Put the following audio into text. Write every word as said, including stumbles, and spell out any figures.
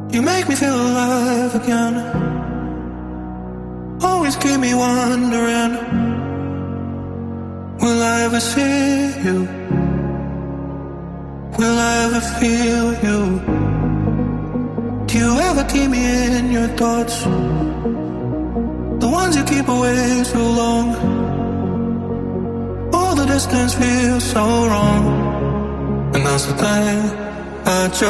You make me feel alive again. Always keep me wondering, will I ever see you? Will I ever feel you? Do you ever keep me in your thoughts? The ones you keep away so long. All the distance feels so wrong. And that's the thing, I just